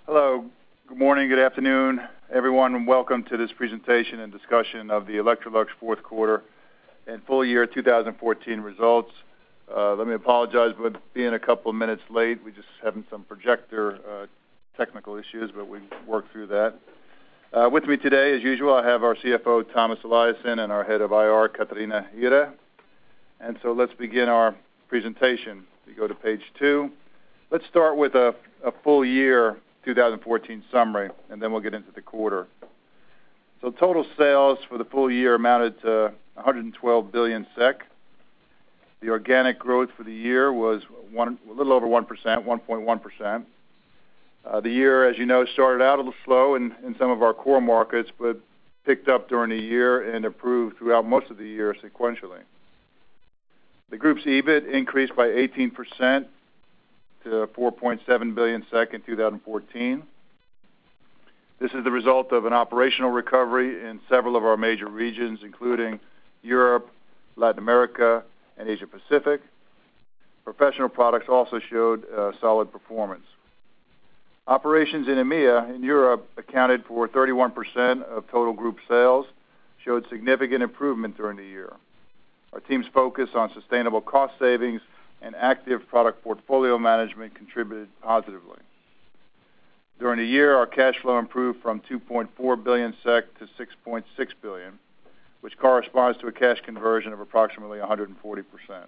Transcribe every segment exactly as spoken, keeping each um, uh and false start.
Hello, good morning, good afternoon, everyone, and welcome to this presentation and discussion of the Electrolux fourth quarter and full year two thousand fourteen results. Uh, let me apologize for being a couple of minutes late. We just having some projector uh, technical issues, but we worked through that. Uh, with me today, as usual, I have our C F O, Thomas Eliasson, and our head of I R, Katarina Ihre. And so let's begin our presentation. We go to page two. Let's start with a, a full year two thousand fourteen summary, and then we'll get into the quarter. So total sales for the full year amounted to one hundred twelve billion SEK. The organic growth for the year was one, a little over one percent, one point one percent. Uh, the year, as you know, started out a little slow in, in some of our core markets, but picked up during the year and improved throughout most of the year sequentially. The group's EBIT increased by eighteen percent to four point seven billion SEK in two thousand fourteen. This is the result of an operational recovery in several of our major regions, including Europe, Latin America, and Asia Pacific. Professional products also showed uh, solid performance. Operations in EMEA in Europe accounted for thirty-one percent of total group sales, showed significant improvement during the year. Our team's focus on sustainable cost savings and active product portfolio management contributed positively. During the year, our cash flow improved from two point four billion SEK to six point six billion, which corresponds to a cash conversion of approximately one hundred forty percent.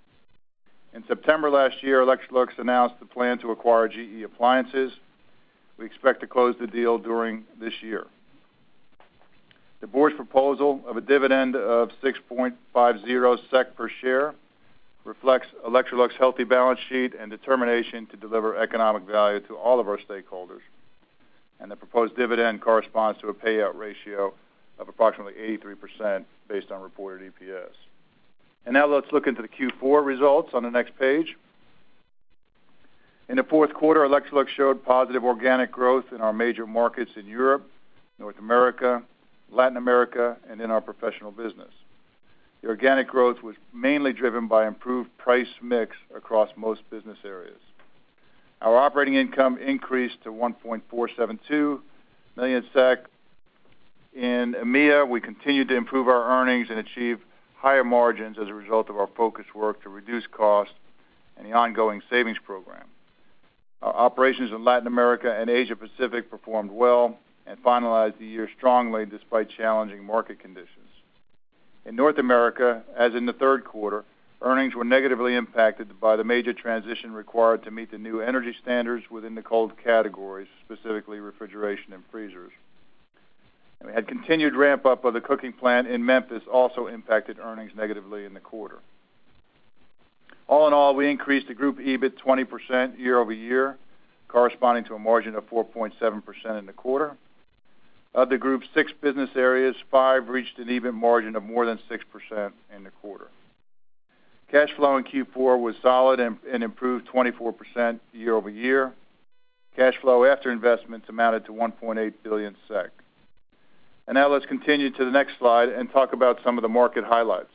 In September last year, Electrolux announced the plan to acquire G E Appliances. We expect to close the deal during this year. The board's proposal of a dividend of six point five zero SEK per share reflects Electrolux' healthy balance sheet and determination to deliver economic value to all of our stakeholders. And the proposed dividend corresponds to a payout ratio of approximately eighty-three percent based on reported E P S. And now let's look into the Q four results on the next page. In the fourth quarter, Electrolux showed positive organic growth in our major markets in Europe, North America, Latin America, and in our professional business. The organic growth was mainly driven by improved price mix across most business areas. Our operating income increased to one point four seven two million SEK. In EMEA, we continued to improve our earnings and achieve higher margins as a result of our focused work to reduce costs and the ongoing savings program. Our operations in Latin America and Asia Pacific performed well and finalized the year strongly despite challenging market conditions. In North America, as in the third quarter, earnings were negatively impacted by the major transition required to meet the new energy standards within the cold categories, specifically refrigeration and freezers. And we had continued ramp-up of the cooking plant in Memphis also impacted earnings negatively in the quarter. All in all, we increased the group EBIT twenty percent year over year, corresponding to a margin of four point seven percent in the quarter. Of the group's six business areas, five reached an EBIT margin of more than six percent in the quarter. Cash flow in Q four was solid and, and improved twenty-four percent year over year. Cash flow after investments amounted to one point eight billion SEK. And now let's continue to the next slide and talk about some of the market highlights.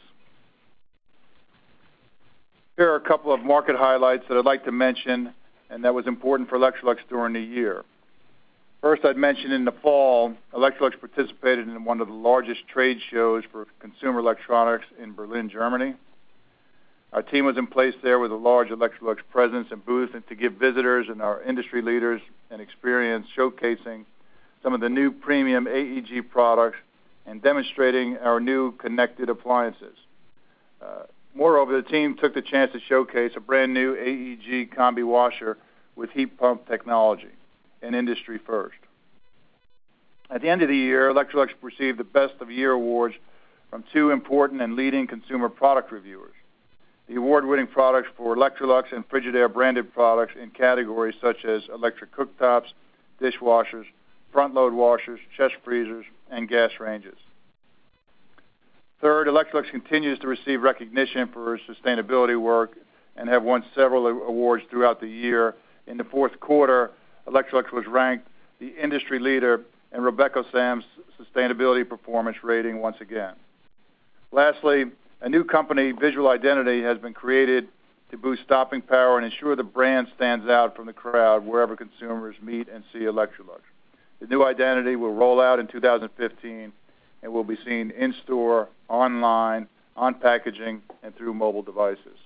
Here are a couple of market highlights that I'd like to mention and that was important for Electrolux during the year. First, I'd mention in the fall, Electrolux participated in one of the largest trade shows for consumer electronics in Berlin, Germany. Our team was in place there with a large Electrolux presence and booth and to give visitors and our industry leaders an experience showcasing some of the new premium A E G products and demonstrating our new connected appliances. Uh, moreover, the team took the chance to showcase a brand new A E G combi washer with heat pump technology, an industry first. At the end of the year, Electrolux received the Best of Year awards from two important and leading consumer product reviewers. The award-winning products for Electrolux and Frigidaire branded products in categories such as electric cooktops, dishwashers, front-load washers, chest freezers, and gas ranges. Third, Electrolux continues to receive recognition for its sustainability work and have won several awards throughout the year. In the fourth quarter, Electrolux was ranked the industry leader in RobecoSAM's sustainability performance rating once again. Lastly, a new company, Visual Identity, has been created to to boost stopping power and ensure the brand stands out from the crowd wherever consumers meet and see Electrolux. The new identity will roll out in two thousand fifteen and will be seen in-store, online, on packaging, and through mobile devices.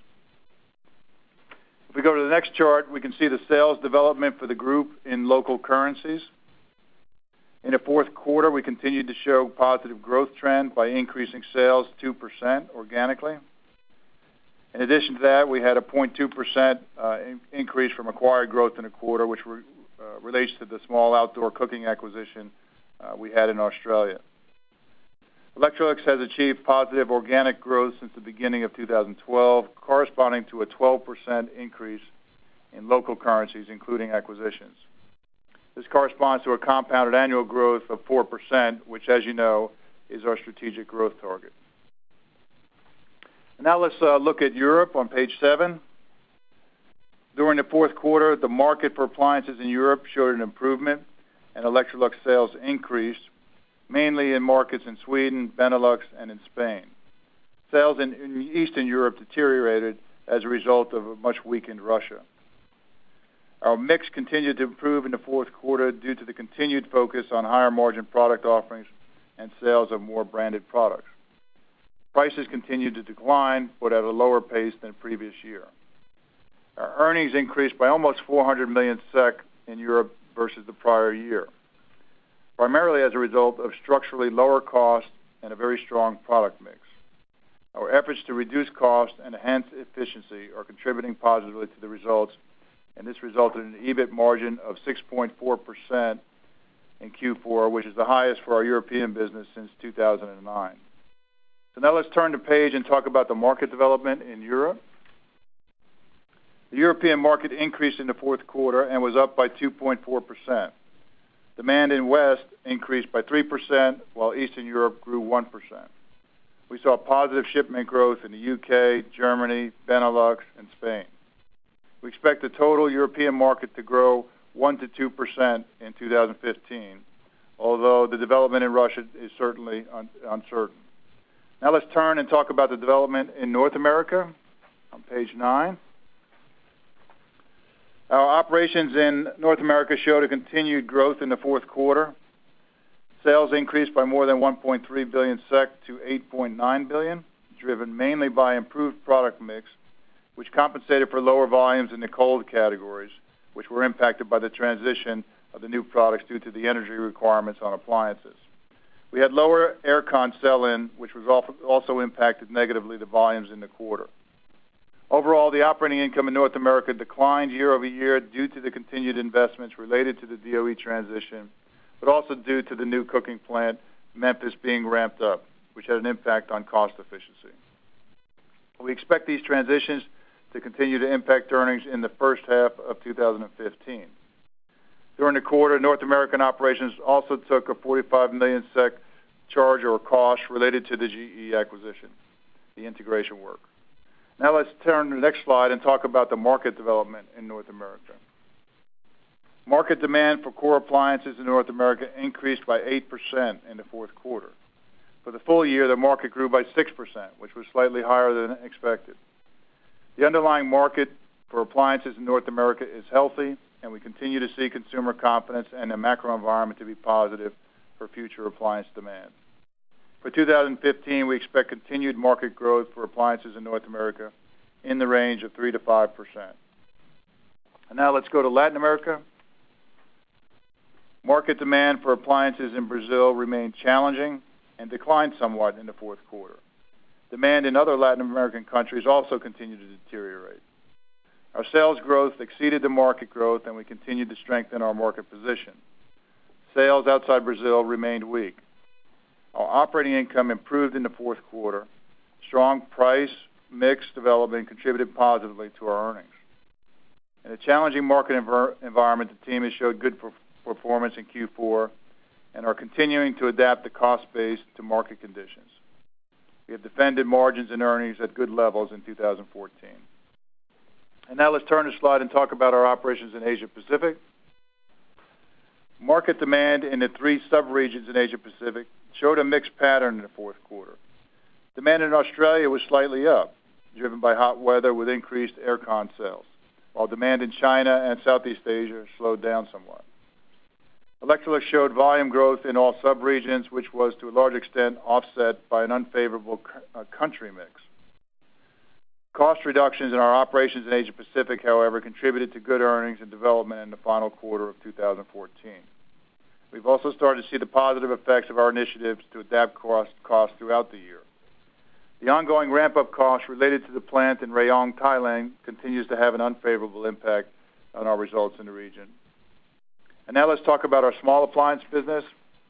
If we go to the next chart, we can see the sales development for the group in local currencies. In the fourth quarter, we continued to show positive growth trend by increasing sales two percent organically. In addition to that, we had a zero point two percent uh, in- increase from acquired growth in the quarter, which re- uh, relates to the small outdoor cooking acquisition uh, we had in Australia. Electrolux has achieved positive organic growth since the beginning of two thousand twelve, corresponding to a twelve percent increase in local currencies, including acquisitions. This corresponds to a compounded annual growth of four percent, which, as you know, is our strategic growth target. And now let's uh, look at Europe on page seven. During the fourth quarter, the market for appliances in Europe showed an improvement, and Electrolux sales increased, mainly in markets in Sweden, Benelux, and in Spain. Sales in, in Eastern Europe deteriorated as a result of a much weakened Russia. Our mix continued to improve in the fourth quarter due to the continued focus on higher margin product offerings and sales of more branded products. Prices continued to decline, but at a lower pace than previous year. Our earnings increased by almost four hundred million SEK in Europe versus the prior year, primarily as a result of structurally lower costs and a very strong product mix. Our efforts to reduce cost and enhance efficiency are contributing positively to the results, and this resulted in an EBIT margin of six point four percent in Q four, which is the highest for our European business since two thousand nine. So now let's turn the page and talk about the market development in Europe. The European market increased in the fourth quarter and was up by two point four percent. Demand in West increased by three percent, while Eastern Europe grew one percent. We saw positive shipment growth in the U K, Germany, Benelux, and Spain. We expect the total European market to grow one to two percent in two thousand fifteen, although the development in Russia is certainly un- uncertain. Now let's turn and talk about the development in North America on page nine. Our operations in North America showed a continued growth in the fourth quarter. Sales increased by more than one point three billion SEK to eight point nine billion, driven mainly by improved product mix, which compensated for lower volumes in the cold categories, which were impacted by the transition of the new products due to the energy requirements on appliances. We had lower aircon sell-in, which was also impacted negatively the volumes in the quarter. Overall, the operating income in North America declined year over year due to the continued investments related to the D O E transition, but also due to the new cooking plant, Memphis, being ramped up, which had an impact on cost efficiency. We expect these transitions to continue to impact earnings in the first half of two thousand fifteen. During the quarter, North American operations also took a forty-five million SEK charge or cost related to the G E acquisition, the integration work. Now let's turn to the next slide and talk about the market development in North America. Market demand for core appliances in North America increased by eight percent in the fourth quarter. For the full year, the market grew by six percent, which was slightly higher than expected. The underlying market for appliances in North America is healthy, and we continue to see consumer confidence and the macro environment to be positive for future appliance demand. For two thousand fifteen, we expect continued market growth for appliances in North America in the range of three to five percent. And now let's go to Latin America. Market demand for appliances in Brazil remained challenging and declined somewhat in the fourth quarter. Demand in other Latin American countries also continued to deteriorate. Our sales growth exceeded the market growth, and we continued to strengthen our market position. Sales outside Brazil remained weak. Our operating income improved in the fourth quarter. Strong price mix development contributed positively to our earnings. In a challenging market env- environment, the team has showed good per- performance in Q four and are continuing to adapt the cost base to market conditions. We have defended margins and earnings at good levels in two thousand fourteen. And now let's turn the slide and talk about our operations in Asia Pacific. Market demand in the three sub-regions in Asia Pacific showed a mixed pattern in the fourth quarter. Demand in Australia was slightly up. driven by hot weather with increased aircon sales, while demand in China and Southeast Asia slowed down somewhat. Electrolux showed volume growth in all subregions, which was to a large extent offset by an unfavorable uh, country mix. Cost reductions in our operations in Asia Pacific, however, contributed to good earnings and development in the final quarter of two thousand fourteen. We've also started to see the positive effects of our initiatives to adapt cost, costs throughout the year. The ongoing ramp-up costs related to the plant in Rayong, Thailand, continues to have an unfavorable impact on our results in the region. And now let's talk about our small appliance business.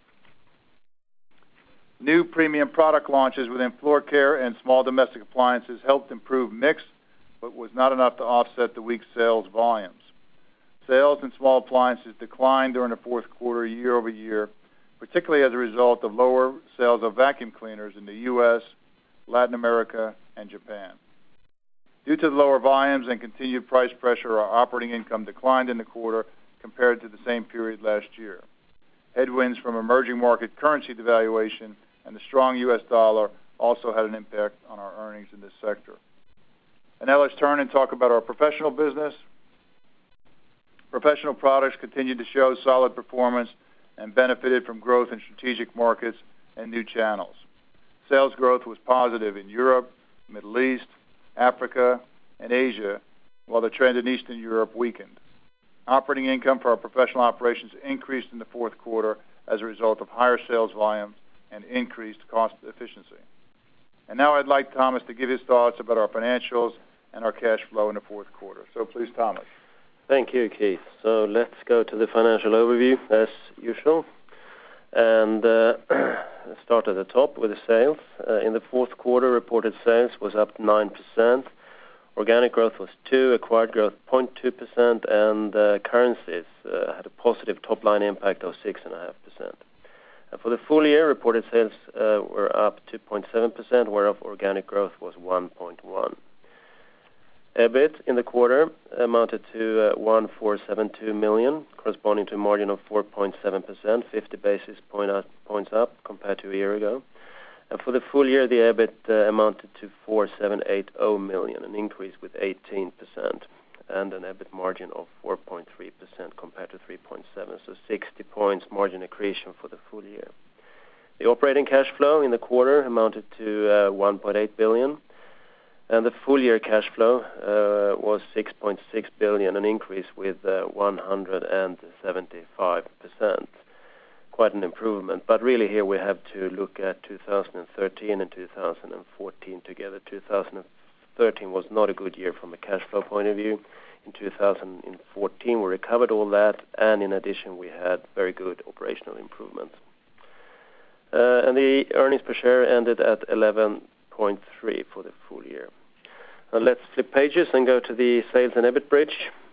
New premium product launches within floor care and small domestic appliances helped improve mix, but was not enough to offset the weak sales volumes. Sales in small appliances declined during the fourth quarter year over year, particularly as a result of lower sales of vacuum cleaners in the U S, Latin America, and Japan. Due to the lower volumes and continued price pressure, our operating income declined in the quarter compared to the same period last year. Headwinds from emerging market currency devaluation and the strong U S dollar also had an impact on our earnings in this sector. And now let's turn and talk about our professional business. Professional products continued to show solid performance and benefited from growth in strategic markets and new channels. Sales growth was positive in Europe, Middle East, Africa, and Asia, while the trend in Eastern Europe weakened. Operating income for our professional operations increased in the fourth quarter as a result of higher sales volumes and increased cost efficiency. And now I'd like Thomas to give his thoughts about our financials and our cash flow in the fourth quarter. So please, Thomas. Thank you, Keith. So let's go to the financial overview as usual. And uh, start at the top with the sales. Uh, in the fourth quarter, reported sales was up nine percent. Organic growth was two, acquired growth zero point two percent, and uh, currencies uh, had a positive top-line impact of six point five percent. And for the full year, reported sales uh, were up two point seven percent, whereof organic growth was one point one. EBIT in the quarter amounted to uh, one thousand four hundred seventy-two million, corresponding to a margin of four point seven percent, fifty basis point up, points up compared to a year ago. And for the full year, the EBIT uh, amounted to four thousand seven hundred eighty million, an increase with eighteen percent, and an EBIT margin of four point three percent compared to three point seven, so sixty points margin accretion for the full year. The operating cash flow in the quarter amounted to uh, one point eight billion, and the full year cash flow uh, was six point six billion, an increase with uh, one hundred seventy-five percent. Quite an improvement, but really here we have to look at two thousand thirteen and two thousand fourteen together. two thousand thirteen was not a good year from a cash flow point of view. In two thousand fourteen we recovered all that, and in addition we had very good operational improvements. Uh, and the earnings per share ended at eleven point three for the full year. Now let's flip pages and go to the sales and EBIT bridge.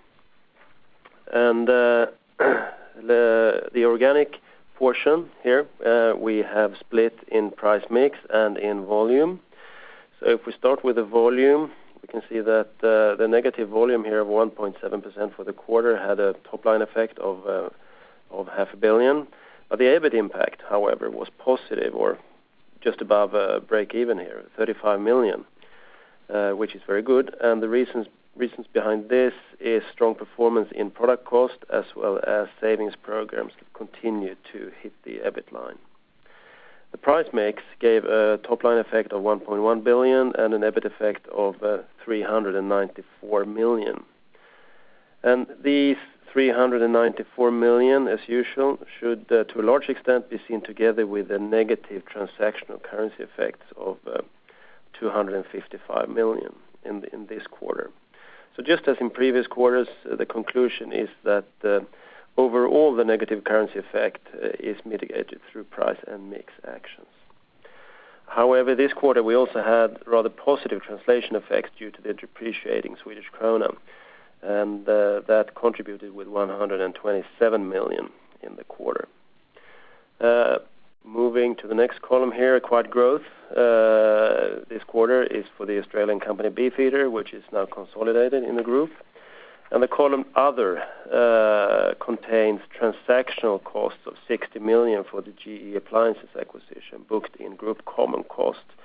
And uh, the, the organic portion here uh, we have split in price mix and in volume. So if we start with the volume, we can see that uh, the negative volume here of one point seven percent for the quarter had a top-line effect of uh, of half a billion. But the EBIT impact, however, was positive, or just above uh, break-even here, thirty-five million, uh, which is very good. And the reasons reasons behind this is strong performance in product cost as well as savings programs that continue to hit the EBIT line. The price mix gave a top-line effect of one point one billion and an EBIT effect of uh, three hundred ninety-four million. And these three hundred ninety-four million, as usual, should uh, to a large extent be seen together with the negative transactional currency effects of uh, two hundred fifty-five million in, the, in this quarter. So just as in previous quarters, uh, the conclusion is that uh, overall the negative currency effect uh, is mitigated through price and mix actions. However, this quarter we also had rather positive translation effects due to the depreciating Swedish krona, and uh, that contributed with one hundred twenty-seven million in the quarter. Uh, moving to the next column here, acquired growth uh, this quarter is for the Australian company Beefeater, which is now consolidated in the group. And the column Other uh, contains transactional costs of sixty million for the G E Appliances acquisition, booked in group common cost.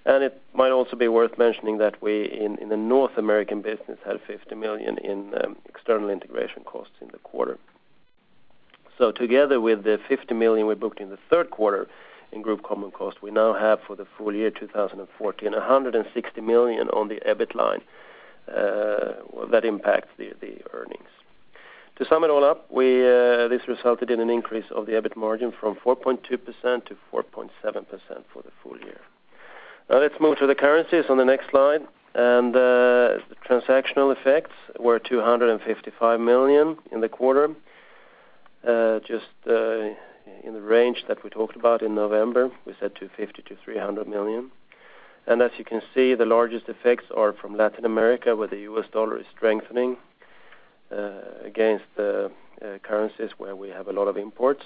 And it might also be worth mentioning that we, in, in the North American business, had fifty million in um, external integration costs in the quarter. So together with the fifty million we booked in the third quarter in group common cost, we now have for the full year two thousand fourteen one hundred sixty million on the EBIT line uh, well, that impacts the, the earnings. To sum it all up, we uh, this resulted in an increase of the EBIT margin from four point two percent to four point seven percent for the full year. Now let's move to the currencies on the next slide. And uh, the transactional effects were two hundred fifty-five million in the quarter, uh, just uh, in the range that we talked about in November. We said two hundred fifty to three hundred million. And as you can see, the largest effects are from Latin America, where the U S dollar is strengthening uh, against the uh, currencies where we have a lot of imports.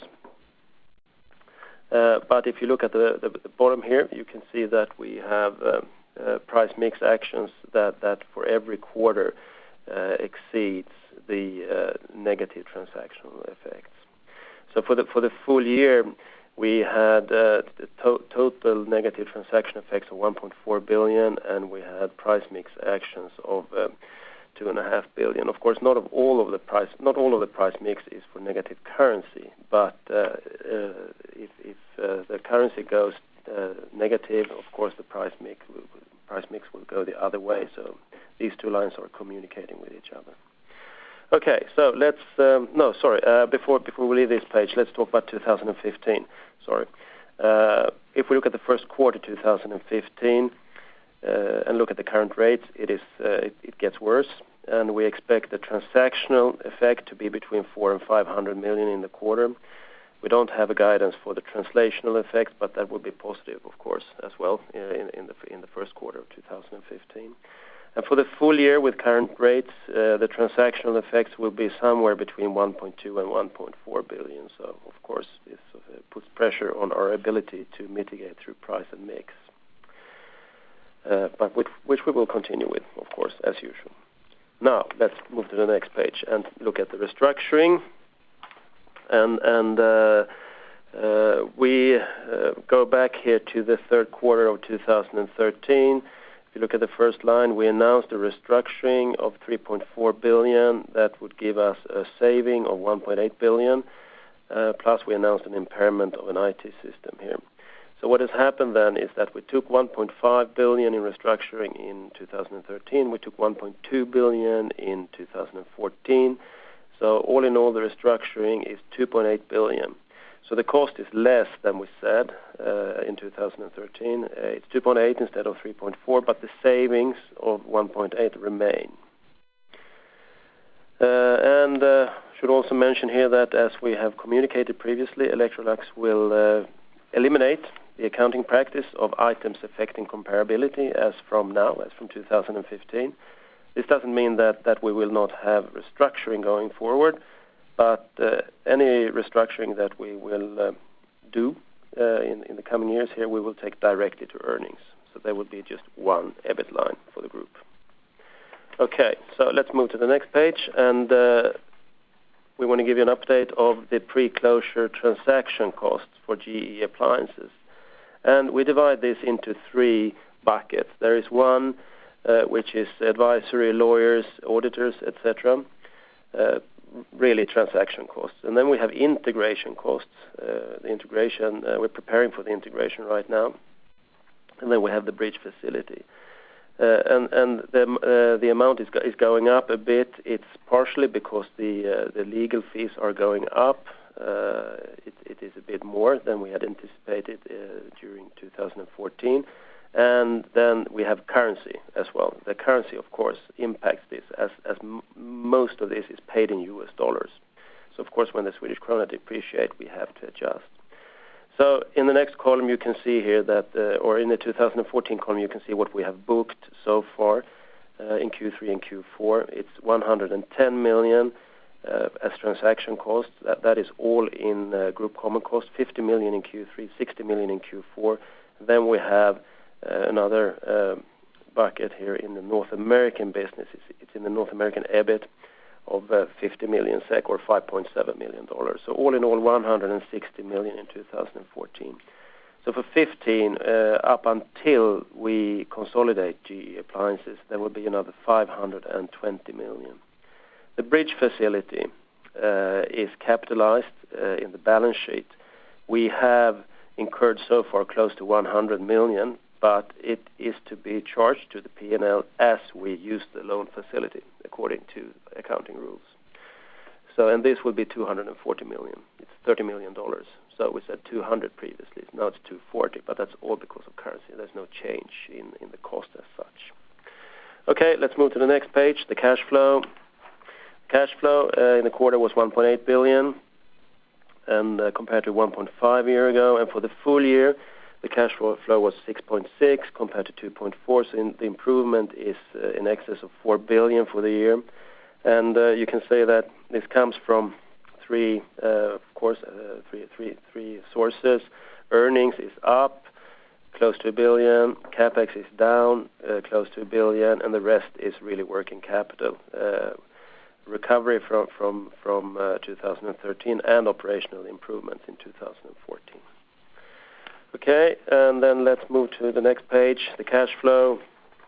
Uh, but if you look at the, the, the bottom here, you can see that we have uh, uh, price mix actions that, that for every quarter uh, exceeds the uh, negative transactional effects. So for the for the full year, we had uh, the to- total negative transaction effects of one point four billion, and we had price mix actions of uh, two and a half billion. Of course, not of all of the price, not all of the price mix is for negative currency, but uh, uh, if, if uh, the currency goes uh, negative, of course the price mix will, price mix will go the other way. So these two lines are communicating with each other. Okay, so let's um, no, sorry. Uh, before before we leave this page, let's talk about two thousand fifteen. Sorry, uh, if we look at the first quarter two thousand fifteen. Uh, and look at the current rates, it is uh, it, it gets worse, and we expect the transactional effect to be between four and five hundred million in the quarter. We don't have a guidance for the translational effect, but that will be positive, of course, as well in, in the in the first quarter of two thousand fifteen. And for the full year, with current rates, uh, the transactional effects will be somewhere between one point two and one point four billion. So, of course, this uh, puts pressure on our ability to mitigate through price and mix. Uh, but which, which we will continue with, of course, as usual. Now, let's move to the next page and look at the restructuring. And, and uh, uh, we uh, go back here to the third quarter of two thousand thirteen. If you look at the first line, we announced a restructuring of three point four billion that would give us a saving of one point eight billion. Uh, plus, we announced an impairment of an I T system here. So what has happened then is that we took one point five billion in restructuring in two thousand thirteen. We took one point two billion in two thousand fourteen. So all in all, the restructuring is two point eight billion. So the cost is less than we said uh, in two thousand thirteen. Uh, it's two point eight instead of three point four, but the savings of one point eight remain. Uh, and uh, should also mention here that, as we have communicated previously, Electrolux will uh, eliminate the accounting practice of items affecting comparability as from now, as from two thousand fifteen. This doesn't mean that, that we will not have restructuring going forward, but uh, any restructuring that we will uh, do uh, in, in the coming years here, we will take directly to earnings. So there will be just one EBIT line for the group. Okay, so let's move to the next page, and uh, we want to give you an update of the pre-closure transaction costs for G E Appliances. And we divide this into three buckets. There is one uh, which is advisory, lawyers, auditors, et cetera, uh, really transaction costs. And then we have integration costs. Uh, the integration, uh, we're preparing for the integration right now. And then we have the bridge facility. Uh, and and the, uh, the amount is, go- is going up a bit. It's partially because the, uh, the legal fees are going up. Uh, it, it is a bit more than we had anticipated uh, during two thousand fourteen. And then we have currency as well. The currency, of course, impacts this, as, as m- most of this is paid in U S dollars. So, of course, when the Swedish krona depreciates, we have to adjust. So in the next column, you can see here that, uh, or in the two thousand fourteen column, you can see what we have booked so far uh, in Q three and Q four. It's one hundred ten million uh, as transaction costs. That, that is all in uh, group common cost, fifty million in Q three, sixty million in Q four. Then we have uh, another uh, bucket here in the North American business. It's, it's in the North American EBIT of uh, fifty million SEK or five point seven million dollars. So all in all, one hundred sixty million in two thousand fourteen. So for fifteen, uh, up until we consolidate G E Appliances, there will be another five hundred twenty million. The bridge facility uh, is capitalized uh, in the balance sheet. We have incurred so far close to one hundred million, but it is to be charged to the P and L as we use the loan facility according to accounting rules. So, and this will be two hundred forty million. It's thirty million dollars. So we said two hundred previously. Now it's two hundred forty, but that's all because of currency. There's no change in, in the cost as such. Okay, let's move to the next page, the cash flow. Cash flow uh, in the quarter was one point eight billion, and uh, compared to one point five a year ago. And for the full year, the cash flow was six point six compared to two point four. So in, the improvement is uh, in excess of four billion for the year. And uh, you can say that this comes from three, uh, of course, uh, three, three, three sources. Earnings is up, close to a billion. Capex is down, uh, close to a billion, and the rest is really working capital. Uh, recovery from from from uh, two thousand thirteen and operational improvements in two thousand fourteen. Okay, and then let's move to the next page, the cash flow.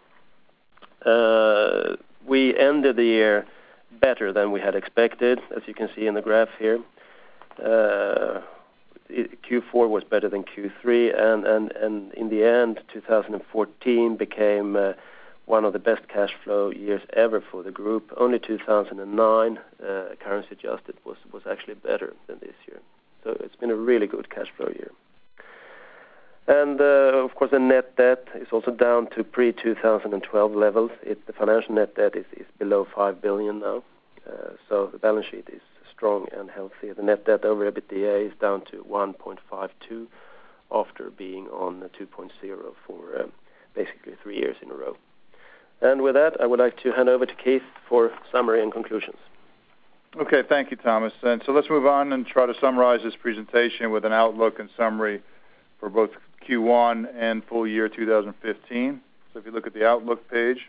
Uh, we ended the year better than we had expected, as you can see in the graph here. Uh, Q four was better than Q three, and, and, and in the end, two thousand fourteen became uh, one of the best cash flow years ever for the group. Only two thousand nine, uh, currency adjusted, was, was actually better than this year. So it's been a really good cash flow year. And, uh, of course, the net debt is also down to pre two thousand twelve levels. It, the financial net debt is, is below five billion now. Uh, so the balance sheet is strong and healthy. The net debt over EBITDA is down to one point five two after being on two point oh for um, basically three years in a row. And with that, I would like to hand over to Keith for summary and conclusions. Okay, thank you, Thomas. And so let's move on and try to summarize this presentation with an outlook and summary for both Q one and full year two thousand fifteen. So if you look at the outlook page,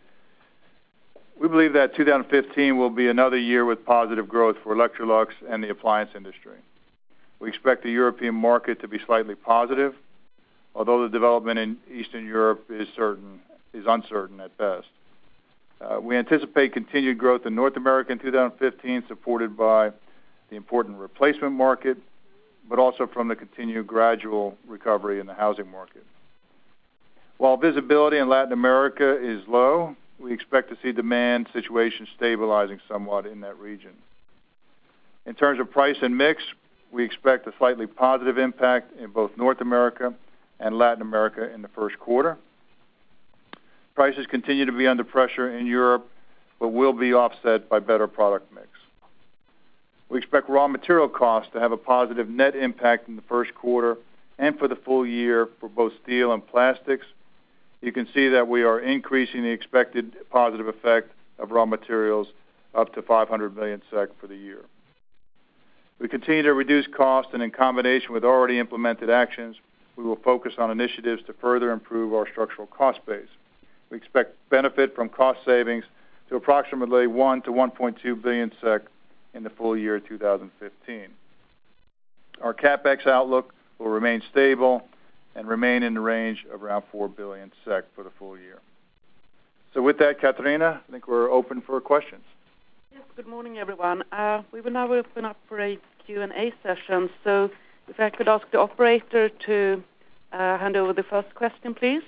we believe that two thousand fifteen will be another year with positive growth for Electrolux and the appliance industry. We expect the European market to be slightly positive, although the development in Eastern Europe is certain is uncertain at best. Uh, we anticipate continued growth in North America in two thousand fifteen, supported by the important replacement market, but also from the continued gradual recovery in the housing market. While visibility in Latin America is low, we expect to see demand situation stabilizing somewhat in that region. In terms of price and mix, we expect a slightly positive impact in both North America and Latin America in the first quarter. Prices continue to be under pressure in Europe, but will be offset by better product mix. We expect raw material costs to have a positive net impact in the first quarter and for the full year for both steel and plastics. You can see that we are increasing the expected positive effect of raw materials up to five hundred million SEK for the year. We continue to reduce costs, and in combination with already implemented actions, we will focus on initiatives to further improve our structural cost base. We expect benefit from cost savings to approximately one to one point two billion SEK in the full year two thousand fifteen. Our CapEx outlook will remain stable and remain in the range of around four billion SEK for the full year. So with that, Katarina, I think we're open for questions. Yes, good morning, everyone. Uh, we will now open up for a Q and A session. So if I could ask the operator to uh, hand over the first question, please.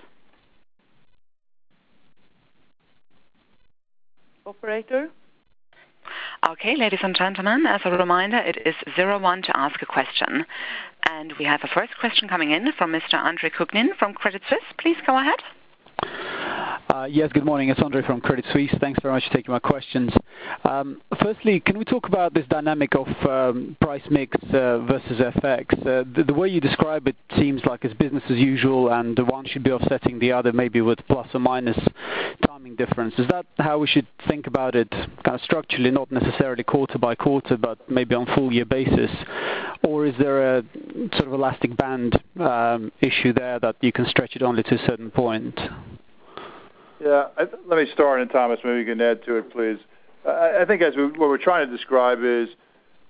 Operator? Okay, ladies and gentlemen, as a reminder, it is zero one to ask a question. And we have a first question coming in from Mister Andre Kukhnin from Credit Suisse. Please go ahead. Uh, yes, good morning. It's Andre from Credit Suisse. Thanks very much for taking my questions. Um, firstly, can we talk about this dynamic of um, price mix uh, versus F X? Uh, the, the way you describe it seems like it's business as usual, and one should be offsetting the other, maybe with plus or minus timing difference. Is that how we should think about it, kind of structurally, not necessarily quarter by quarter, but maybe on full year basis? Or is there a sort of elastic band um, issue there that you can stretch it only to a certain point? Yeah, I th- let me start, and Thomas, maybe you can add to it, please. I, I think as we, what we're trying to describe is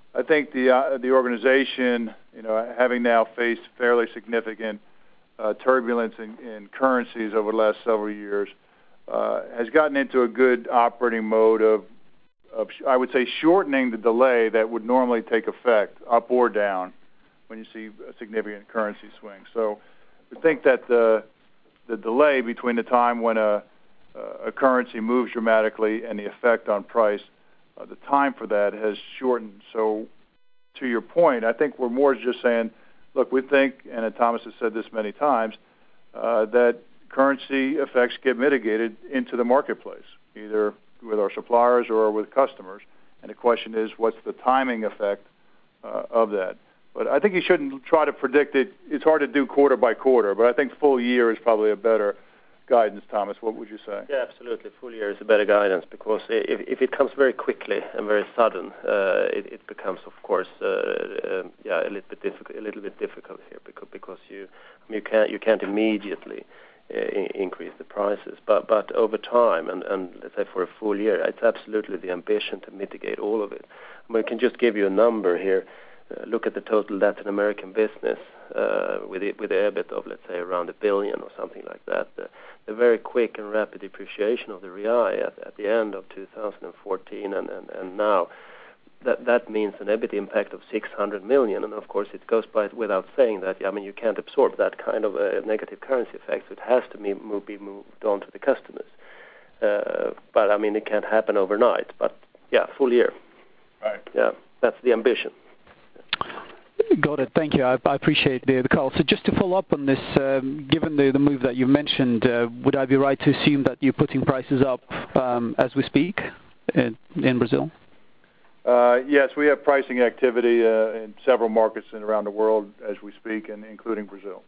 I think the uh, the organization, you know, having now faced fairly significant uh, turbulence in, in currencies over the last several years, uh, has gotten into a good operating mode of, of, I would say, shortening the delay that would normally take effect, up or down, when you see a significant currency swing. So I think that the the delay between the time when a a currency moves dramatically and the effect on price, uh, the time for that has shortened. So to your point, I think we're more just saying, look, we think, and Thomas has said this many times, uh, that currency effects get mitigated into the marketplace, either with our suppliers or with customers. And the question is, what's the timing effect uh, of that? But I think you shouldn't try to predict it. It's hard to do quarter by quarter, but I think full year is probably a better guidance. Thomas, what would you say? Yeah, absolutely. Full year is a better guidance, because if, if it comes very quickly and very sudden, uh, it, it becomes, of course, uh, uh, yeah, a little bit difficult. A little bit difficult here, because because you I mean, you can't you can't immediately uh, increase the prices. But but over time, and, and let's say for a full year, it's absolutely the ambition to mitigate all of it. I mean, I can just give you a number here. Uh, look at the total Latin American business uh, with it, with the EBIT of, let's say, around a billion or something like that. The, the very quick and rapid depreciation of the real at, at the end of two thousand fourteen and, and, and now, that that means an EBIT impact of six hundred million. And of course, it goes by without saying that. I mean, you can't absorb that kind of a negative currency effect. So it has to be moved, be moved on to the customers. Uh, but I mean, it can't happen overnight. But yeah, full year. Right. Yeah, that's the ambition. Got it. Thank you. I, I appreciate the, the call. So just to follow up on this, um, given the, the move that you mentioned, uh, would I be right to assume that you're putting prices up um, as we speak in, in Brazil? Uh, yes, we have pricing activity uh, in several markets and around the world as we speak, and including Brazil.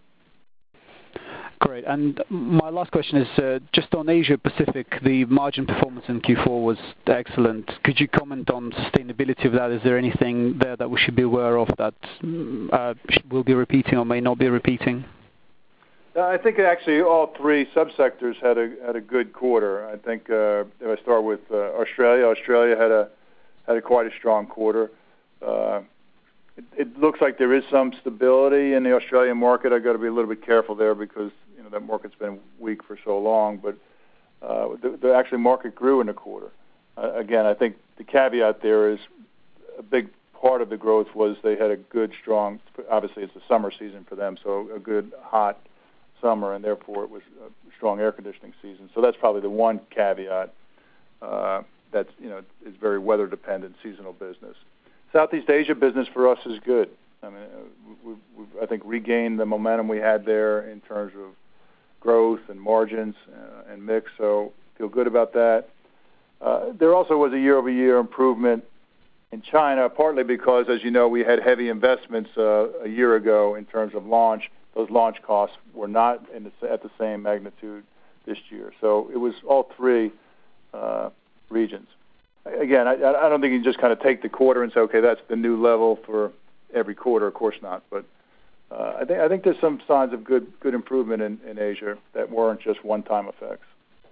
Great. And my last question is uh, just on Asia Pacific. The margin performance in Q four was excellent. Could you comment on sustainability of that? Is there anything there that we should be aware of that uh, will be repeating or may not be repeating? I think actually all three subsectors had a had a good quarter. I think uh, if I start with uh, Australia, Australia had a had a quite a strong quarter. Uh, it, it looks like there is some stability in the Australian market. I've got to be a little bit careful there because you know that market's been weak for so long. But uh, the, the actually market grew in the quarter. Uh, again, I think the caveat there is a big part of the growth was they had a good, strong. Obviously, it's the summer season for them, so a good, hot summer, and therefore it was a strong air conditioning season. So that's probably the one caveat. Uh, that's you know is very weather dependent, seasonal business. Southeast Asia business for us is good. I mean, we, we, I think regained the momentum we had there in terms of growth and margins uh, and mix. So feel good about that. Uh, there also was a year-over-year improvement in China, partly because, as you know, we had heavy investments uh, a year ago in terms of launch. Those launch costs were not in the, at the same magnitude this year. So it was all three uh, regions. Again, I, I don't think you can just kind of take the quarter and say, okay, that's the new level for every quarter. Of course not. But uh, I think I think there's some signs of good good improvement in, in Asia that weren't just one-time effects.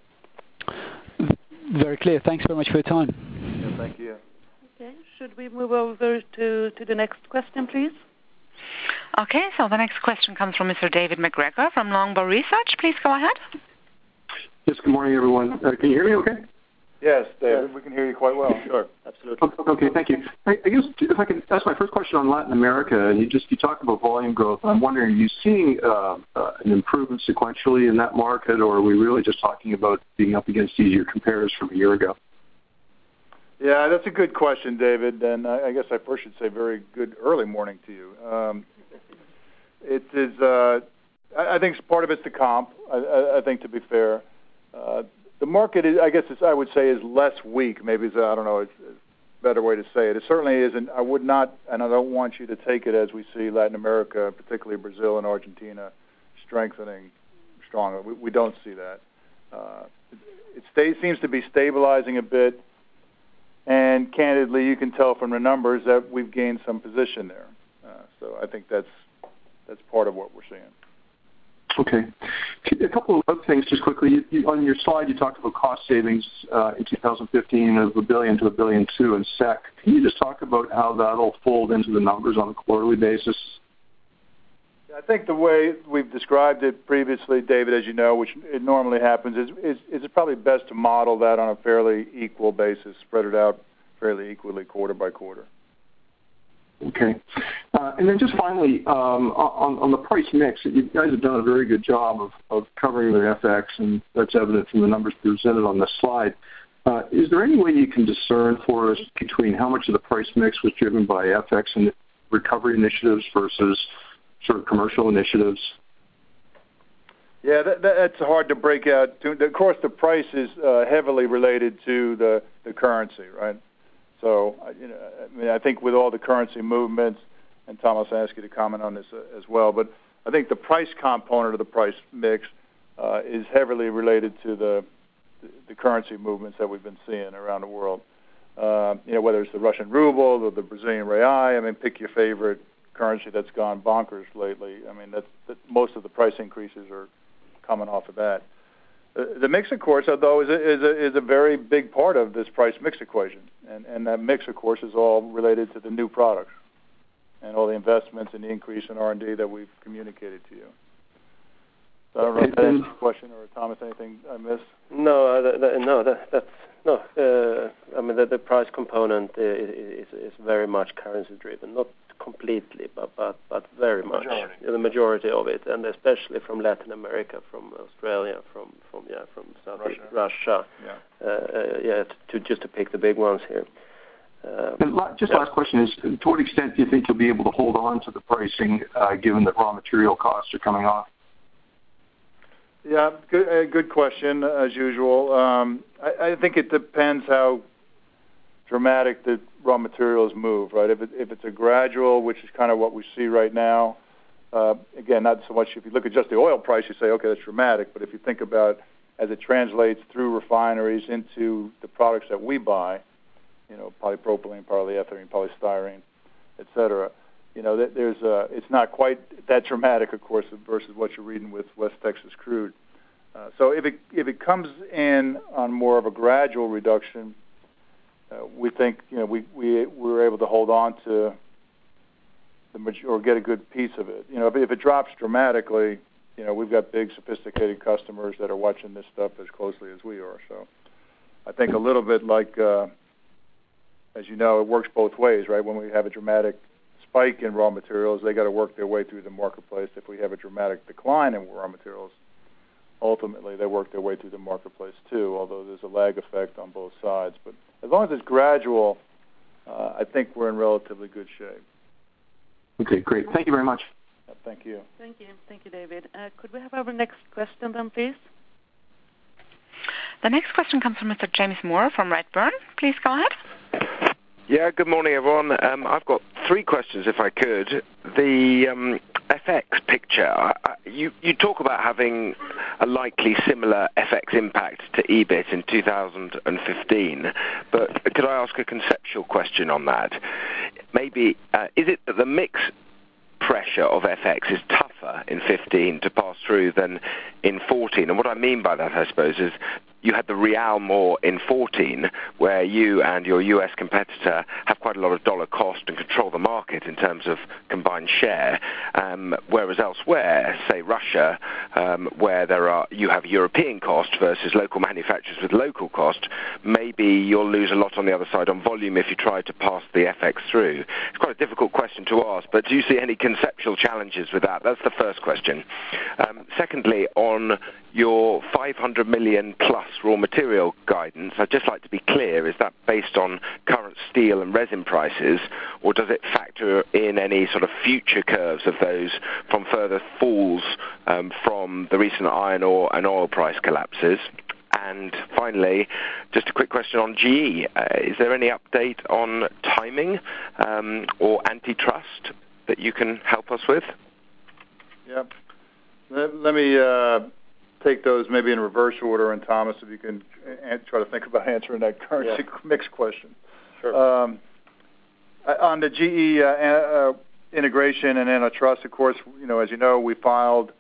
Very clear. Thanks very much for your time. Yeah, thank you. Okay, should we move over to, to the next question, please? Okay, so the next question comes from Mister David McGregor from Longbow Research. Please go ahead. Yes, good morning, everyone. Uh, can you hear me okay? Yes, David, we can hear you quite well. Sure, absolutely. Okay, thank you. I, I guess if I could ask my first question on Latin America, and you just you talked about volume growth. I'm wondering, are you seeing uh, uh, an improvement sequentially in that market, or are we really just talking about being up against easier compares from a year ago? Yeah, that's a good question, David, and I, I guess I first should say very good early morning to you. Um, it is, uh, I, I think part of it's the comp, I, I, I think, to be fair. Uh, the market, is, I guess it's, I would say, is less weak. Maybe it's, I don't know, it's a better way to say it. It certainly isn't. I would not, and I don't want you to take it as we see Latin America, particularly Brazil and Argentina, strengthening stronger. We, we don't see that. Uh, it it stays, seems to be stabilizing a bit. And candidly, you can tell from the numbers that we've gained some position there. Uh, so I think that's that's part of what we're seeing. Okay. A couple of other things just quickly. You, you, on your slide, you talked about cost savings uh, in two thousand fifteen of a billion to a billion two in S E K. Can you just talk about how that'll fold into the numbers on a quarterly basis? I think the way we've described it previously, David, as you know, which it normally happens, is, is, is it probably best to model that on a fairly equal basis, spread it out fairly equally quarter by quarter. Okay. Uh, and then just finally, um, on, on the price mix, you guys have done a very good job of, of covering the F X, and that's evident from the numbers presented on this slide. Uh, is there any way you can discern for us between how much of the price mix was driven by F X and recovery initiatives versus sort of commercial initiatives? Yeah, that, that's hard to break out. Of course, the price is uh, heavily related to the, the currency, right? So, you know, I mean, I think with all the currency movements, and Thomas, I ask you to comment on this uh, as well, but I think the price component of the price mix uh, is heavily related to the the currency movements that we've been seeing around the world. Uh, you know, whether it's the Russian ruble or the Brazilian real, I mean, pick your favorite currency that's gone bonkers lately. I mean, that's, that most of the price increases are coming off of that. The mix, of course, though, is a, is a, is a very big part of this price mix equation. And, and that mix, of course, is all related to the new products and all the investments and the increase in R and D that we've communicated to you. So I don't know if that answers your question, or Thomas, anything I missed? No, uh, that, that, no, that, that's no. Uh, I mean, the, the price component is, is, is very much currency driven, not completely, but but but very much majority. the majority of it, and especially from Latin America, from Australia, from from yeah, from South Russia, Russia yeah, uh, uh, yeah to just to pick the big ones here. Um, and la- just yeah. Last question is, to what extent do you think you'll be able to hold on to the pricing, uh, given that raw material costs are coming off? Yeah, good, uh, good question, as usual. Um, I, I think it depends how dramatic the raw materials move, right? If, it, if it's a gradual, which is kind of what we see right now, uh, again, not so much if you look at just the oil price, you say, okay, that's dramatic, but if you think about as it translates through refineries into the products that we buy, you know, polypropylene, polyethylene, polystyrene, et cetera, you know, there's a, it's not quite that dramatic, of course, versus what you're reading with West Texas crude. Uh, so if it if it comes in on more of a gradual reduction, uh, we think, you know, we we we're able to hold on to the major, or get a good piece of it. You know, if, if it drops dramatically, you know, we've got big, sophisticated customers that are watching this stuff as closely as we are. So I think a little bit like, uh, as you know, it works both ways, right? When we have a dramatic spike in raw materials, they got to work their way through the marketplace. If we have a dramatic decline in raw materials, ultimately they work their way through the marketplace too, although there's a lag effect on both sides. But as long as it's gradual, uh, I think we're in relatively good shape. Okay, great. Thank you very much. Yeah, thank you. Thank you. Thank you, David. Uh, could we have our next question then, please? The next question comes from Mister James Moore from Redburn. Please go ahead. Yeah, good morning, everyone. Um, I've got three questions, if I could. The um, F X picture, I, I, you, you talk about having a likely similar F X impact to E B I T in two thousand fifteen, but could I ask a conceptual question on that? Maybe, uh, is it that the mix pressure of F X is tougher in fifteen to pass through than in fourteen? And what I mean by that, I suppose, is you had the real more in fourteen, where you and your U S competitor have quite a lot of dollar cost and control the market in terms of combined share, um, whereas elsewhere, say Russia, um, where there are you have European cost versus local manufacturers with local cost, maybe you'll lose a lot on the other side on volume if you try to pass the F X through. It's quite a difficult question to ask, but do you see any conceptual challenges with that? That's the first question. Um, secondly, on your five hundred million plus raw material guidance, I'd just like to be clear, is that based on current steel and resin prices, or does it factor in any sort of future curves of those from further falls um, from the recent iron ore and oil price collapses? And finally, just a quick question on G E. Uh, is there any update on timing um, or antitrust that you can help us with? Yeah. Let, let me uh, take those maybe in reverse order, and Thomas, if you can an- try to think about answering that currency yeah. mix question. Sure. Um, on the G E uh, uh, integration and antitrust, of course, you know, as you know, we filed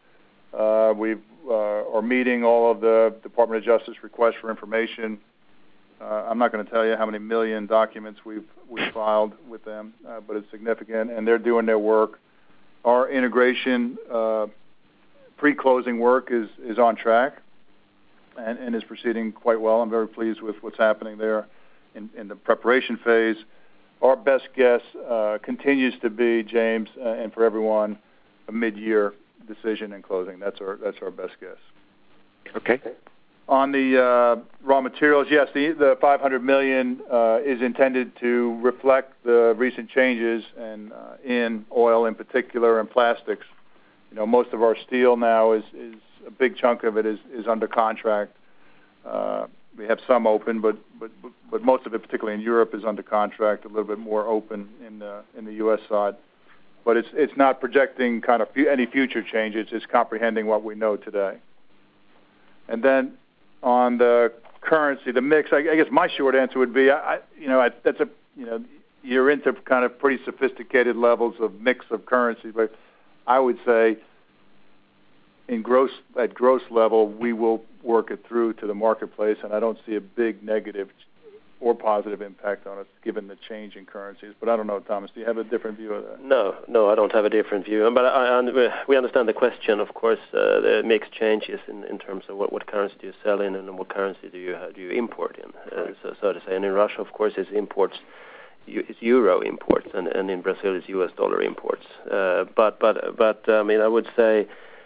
Uh, we've uh, are meeting all of the Department of Justice requests for information. Uh, I'm not going to tell you how many million documents we've we've filed with them, uh, but it's significant, and they're doing their work. Our integration uh, pre-closing work is, is on track and, and is proceeding quite well. I'm very pleased with what's happening there in, in the preparation phase. Our best guess uh, continues to be, James, uh, and for everyone, a mid-year decision and closing. That's our that's our best guess. Okay. On the uh, raw materials, yes, the, the five hundred million dollars uh, is intended to reflect the recent changes and uh, in oil in particular and plastics. You know, most of our steel now is, is a big chunk of it is, is under contract. Uh, we have some open, but, but but most of it, particularly in Europe, is under contract. A little bit more open in the in the U S side, but it's it's not projecting kind of any future changes. It's comprehending what we know today. And then on the currency, the mix, I, I guess my short answer would be, I, you know, I, that's a, you know, you're into kind of pretty sophisticated levels of mix of currency, but I would say in gross, at gross level, we will work it through to the marketplace, and I don't see a big negative or positive impact on us given the change in currencies. But I don't know, Thomas, do you have a different view of that? No, no, I don't have a different view. But I, I, we understand the question, of course. Uh, the mix changes in, in terms of what, what currency do you sell in and what currency do you do you import in, uh, right. so, so to say. And in Russia, of course, it's imports, it's euro imports, and, and in Brazil, it's U S dollar imports. Uh, but but but I mean, I would say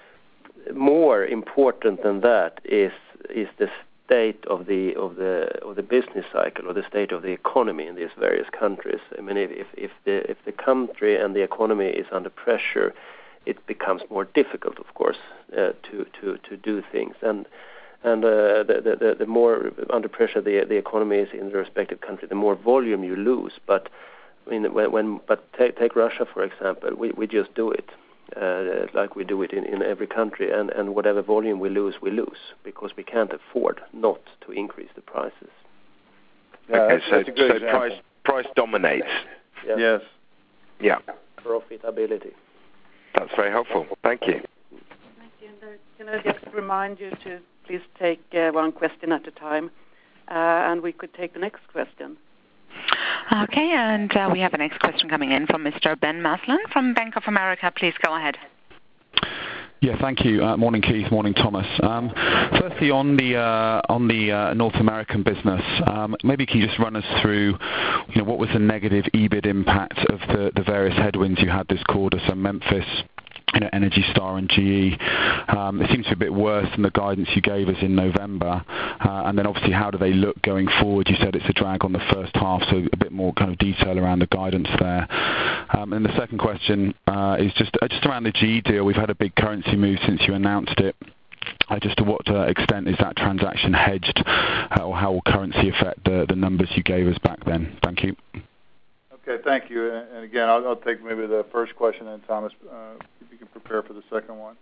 more important than that is is the state of the of the of the business cycle or the state of the economy in these various countries. I mean, if if, if the if the country and the economy is under pressure, it becomes more difficult, of course, uh, to to to do things. And and uh, the, the the more under pressure the the economy is in the respective country, the more volume you lose. But I mean, when, when but take take Russia for example, we we just do it. Uh, like we do it in, in every country, and, and whatever volume we lose, we lose, because we can't afford not to increase the prices. Yeah, okay, that's, so, that's so price, price dominates. Yes. yes. Yeah. Profitability. That's very helpful. Thank you. Thank you. And, uh, can I just remind you to please take uh, one question at a time, uh, and we could take the next question. Okay, and uh, we have a next question coming in from Mister Ben Maslen from Bank of America. Please go ahead. Yeah, thank you. Uh, morning, Keith. Morning, Thomas. Um, firstly, on the uh, on the uh, North American business, um, maybe can you just run us through, you know, what was the negative E B I T impact of the, the various headwinds you had this quarter? So Memphis, you know, Energy Star and G E. Um, it seems to be a bit worse than the guidance you gave us in November. Uh, and then obviously, how do they look going forward? You said it's a drag on the first half, so a bit more kind of detail around the guidance there. Um, and the second question uh, is just uh, just around the G E deal. We've had a big currency move since you announced it. Uh, just to what uh, extent is that transaction hedged, uh, or how will currency affect the, the numbers you gave us back then? Thank you. Okay, thank you. And again, I'll, I'll take maybe the first question, and Thomas, uh, if you can prepare for the second one.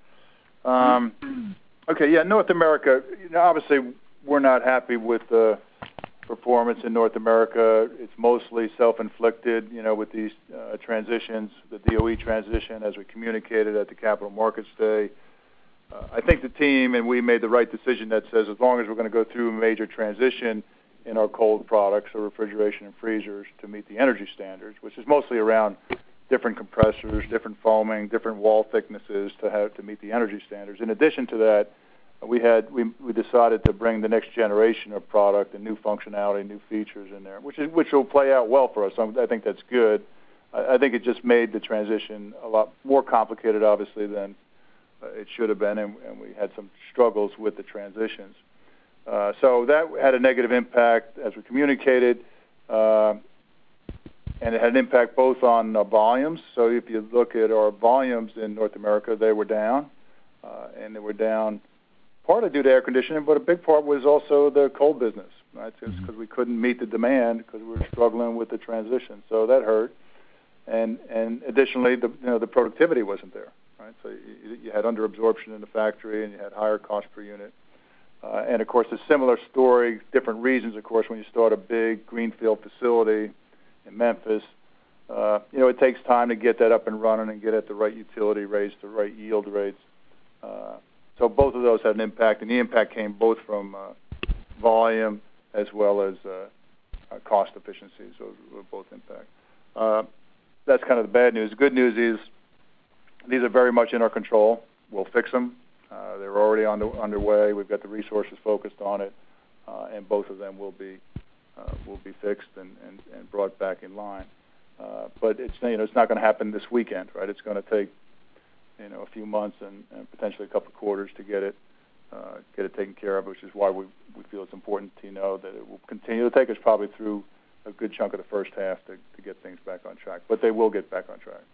Um, okay, yeah, North America. You know, obviously, we're not happy with the performance in North America. It's mostly self-inflicted, you know, with these uh, transitions, the D O E transition, as we communicated at the Capital Markets Day. Uh, I think the team and we made the right decision that says as long as we're going to go through a major transition in our cold products, or refrigeration and freezers, to meet the energy standards, which is mostly around different compressors, different foaming, different wall thicknesses to have to meet the energy standards. In addition to that, we had we, we decided to bring the next generation of product and new functionality, new features in there, which is which will play out well for us. I think that's good. I, I think it just made the transition a lot more complicated, obviously, than uh, it should have been, and, and we had some struggles with the transitions. Uh, so that had a negative impact, as we communicated, uh, and it had an impact both on uh, volumes. So if you look at our volumes in North America, they were down, uh, and they were down partly due to air conditioning, but a big part was also the cold business, right? It's because we couldn't meet the demand because we were struggling with the transition. So that hurt. And and additionally, the you know the productivity wasn't there, right? So you, you had under absorption in the factory, and you had higher cost per unit. Uh, and, of course, a similar story, different reasons, of course, when you start a big greenfield facility in Memphis. Uh, you know, it takes time to get that up and running and get at the right utility rates, the right yield rates. Uh, So both of those had an impact, and the impact came both from uh, volume as well as uh, uh, cost efficiencies. Those were both impact. Uh, that's kind of the bad news. The good news is these are very much in our control. We'll fix them. Uh, they're already on the, underway. We've got the resources focused on it, uh, and both of them will be uh, will be fixed and, and, and brought back in line. Uh, but it's you know it's not going to happen this weekend, right? It's going to take you know a few months and, and potentially a couple of quarters to get it uh, get it taken care of, which is why we we feel it's important to know that it will continue to take us probably through a good chunk of the first half to, to get things back on track. But they will get back on track.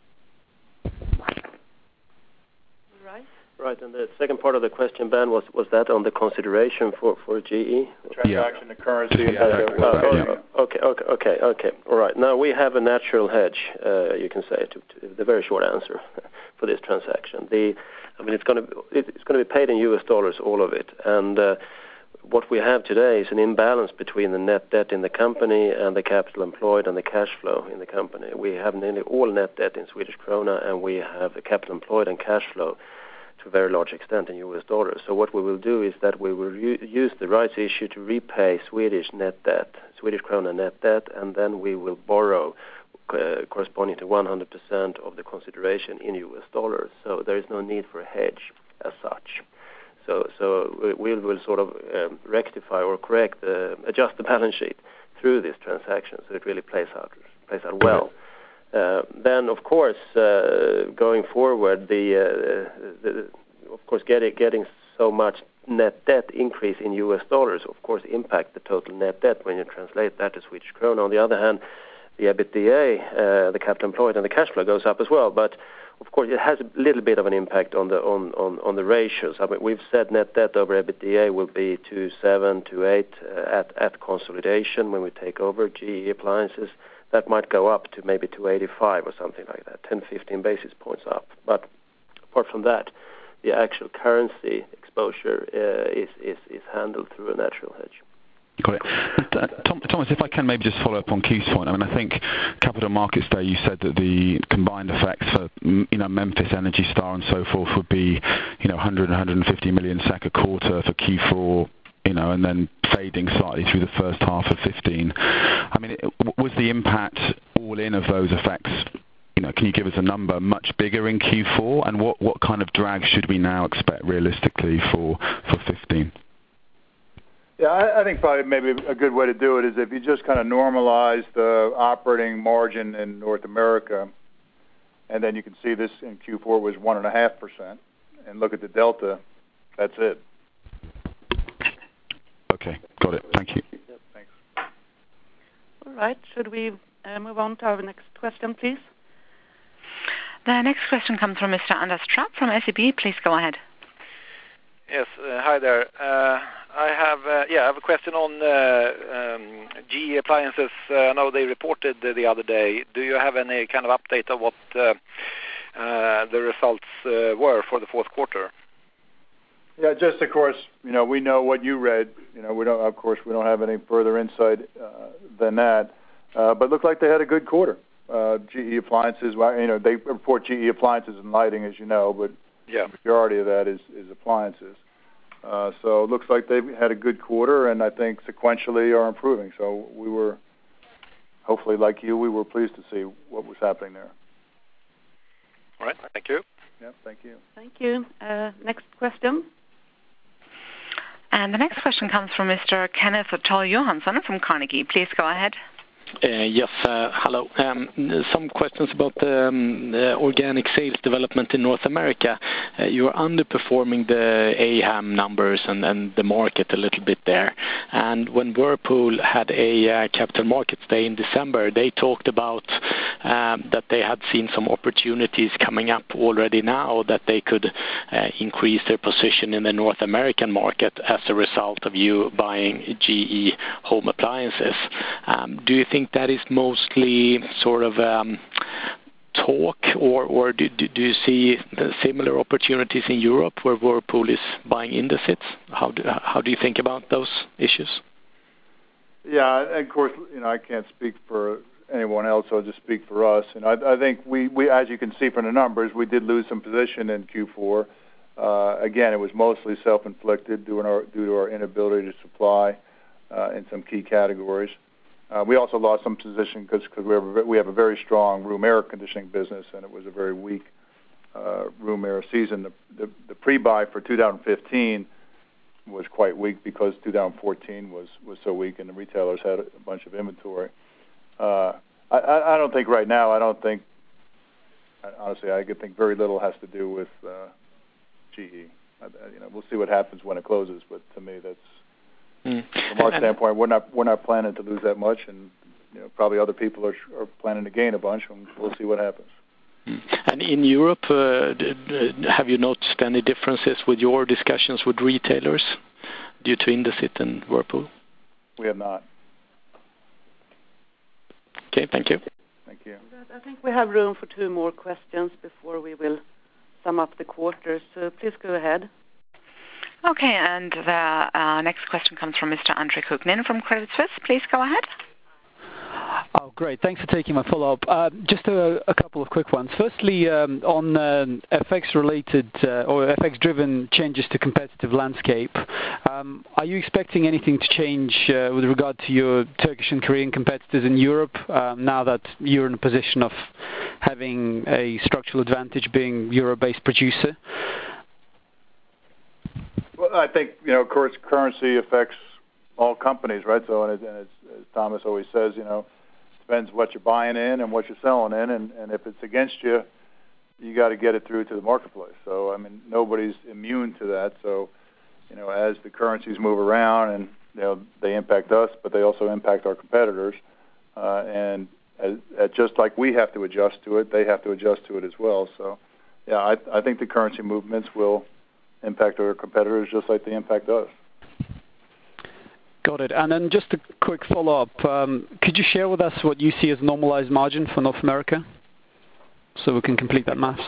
Right. Right, and the second part of the question, Ben, was, was that on the consideration for, for G E? The transaction, yeah. The currency. Yeah. Okay. Oh, oh, okay, okay, okay, okay. All right. Now we have a natural hedge, uh, you can say, to, to the very short answer for this transaction. The, I mean, it's going to it's going to be paid in U S dollars, all of it, and uh, what we have today is an imbalance between the net debt in the company and the capital employed and the cash flow in the company. We have nearly all net debt in Swedish krona, and we have the capital employed and cash flow to a very large extent in U S dollars. So what we will do is that we will u- use the rights issue to repay Swedish net debt, Swedish krona net debt, and then we will borrow uh, corresponding to one hundred percent of the consideration in U S dollars. So there is no need for a hedge as such. So, so we will sort of um, rectify or correct, uh, adjust the balance sheet through this transaction, so it really plays out plays out well. Uh, then, of course, uh, going forward, the, uh, the of course getting getting so much net debt increase in U S dollars, of course, impact the total net debt when you translate that to Swedish krona. On the other hand, the EBITDA, uh, the capital employed, and the cash flow goes up as well, but. Of course, it has a little bit of an impact on the on, on, on the ratios. I mean, we've said net debt over EBITDA will be two seven, two eight uh, at at consolidation when we take over G E Appliances. That might go up to maybe two eighty-five or something like that, ten, fifteen basis points up. But apart from that, the actual currency exposure uh, is, is is handled through a natural hedge. Got it. Uh, Tom, Thomas, if I can maybe just follow up on Keith's point. I mean, I think Capital Markets Day, you said that the combined effects for, you know, Memphis, Energy Star, and so forth would be, you know, one hundred, one hundred fifty million SEK a quarter for Q four, you know, and then fading slightly through the first half of fifteen. I mean, it, was the impact all in of those effects? You know, can you give us a number much bigger in Q four, and what, what kind of drag should we now expect realistically for for fifteen? Yeah, I, I think probably maybe a good way to do it is if you just kind of normalize the operating margin in North America, and then you can see this in Q four was one and a half percent, and look at the delta. That's it. Okay, got it. Thank you. Yep, thanks. All right, should we uh, move on to our next question, please? The next question comes from Mister Anders Trapp from S E B. Please go ahead. Yes, uh, hi there. Uh, I have uh, yeah, I have a question on uh, um, G E Appliances. Uh, I know they reported uh, the other day. Do you have any kind of update of what uh, uh, the results uh, were for the fourth quarter? Yeah, just of course, you know, we know what you read. You know, we don't. Of course, we don't have any further insight uh, than that. Uh, but looked like they had a good quarter. Uh, G E Appliances, well, you know, they report G E Appliances and lighting, as you know, but yeah. The majority of that is, is appliances. Uh, so it looks like they've had a good quarter, and I think sequentially are improving. So we were, hopefully like you, we were pleased to see what was happening there. All right, thank you. Yeah, thank you. Thank you. Uh, next question. And the next question comes from Mister Kenneth Toll Johansson from Carnegie. Please go ahead. Uh, yes, uh, hello. Um, some questions about the, um, the organic sales development in North America. Uh, you are underperforming the A H A M numbers and, and the market a little bit there. And when Whirlpool had a uh, capital markets day in December, they talked about um, that they had seen some opportunities coming up already now that they could uh, increase their position in the North American market as a result of you buying G E home appliances. Um, do you think that is mostly sort of um, talk, or, or do, do, do you see the similar opportunities in Europe where Whirlpool is buying Indesit? How do, how do you think about those issues? Yeah, and of course, you know, I can't speak for anyone else. I'll just speak for us. And I, I think we, we, as you can see from the numbers, we did lose some position in Q four. Uh, again, it was mostly self-inflicted due, our, due to our inability to supply uh, in some key categories. Uh, we also lost some position because we, have a, we have a very strong room air conditioning business, and it was a very weak uh, room air season. The, the, the pre-buy for two thousand fifteen was quite weak because two thousand fourteen was, was so weak, and the retailers had a bunch of inventory. Uh, I, I don't think right now, I don't think, honestly, I could think very little has to do with uh, G E. I, you know, we'll see what happens when it closes, but to me, that's mm. from our standpoint, we're not we're not planning to lose that much, and you know, probably other people are, are planning to gain a bunch, and we'll see what happens. Mm. And in Europe, uh, d- d- have you noticed any differences with your discussions with retailers due to Indesit and Whirlpool? We have not. Okay, thank you. Thank you. I think we have room for two more questions before we will sum up the quarter, so please go ahead. Okay, and the uh, next question comes from Mister Andre Kukhnin from Credit Suisse. Please go ahead. Oh, great. Thanks for taking my follow-up. Uh, just a, a couple of quick ones. Firstly, um, on uh, F X-related uh, or F X-driven changes to competitive landscape, um, are you expecting anything to change uh, with regard to your Turkish and Korean competitors in Europe um, now that you're in a position of having a structural advantage being Euro-based producer? Well, I think, you know, of course, currency affects all companies, right? So, and, it, and it's, as Thomas always says, you know, depends what you're buying in and what you're selling in, and, and if it's against you, you got to get it through to the marketplace. So, I mean, nobody's immune to that. So, you know, as the currencies move around, and you know, they impact us, but they also impact our competitors, uh, and as, as just like we have to adjust to it, they have to adjust to it as well. So, yeah, I, I think the currency movements will impact our competitors just like they impact us. Got it. And then just a quick follow-up. Um, could you share with us what you see as normalized margin for North America so we can complete that maths?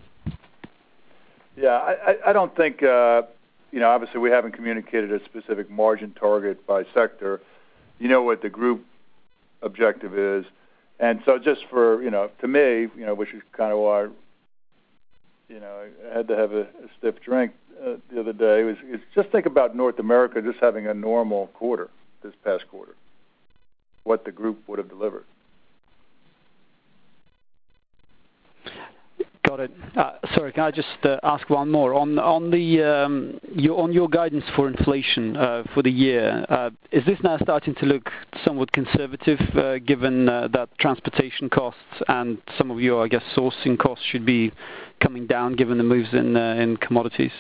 Yeah, I, I don't think, uh, you know, obviously we haven't communicated a specific margin target by sector. You know what the group objective is. And so just for, you know, to me, you know, which is kind of why, you know, I had to have a, a stiff drink uh, the other day, was, is just think about North America just having a normal quarter this past quarter, what the group would have delivered. Got it. Uh, sorry, can I just uh, ask one more? On on the um, your, on your guidance for inflation uh, for the year, uh, is this now starting to look somewhat conservative, uh, given uh, that transportation costs and some of your, I guess, sourcing costs should be coming down given the moves in uh, in commodities?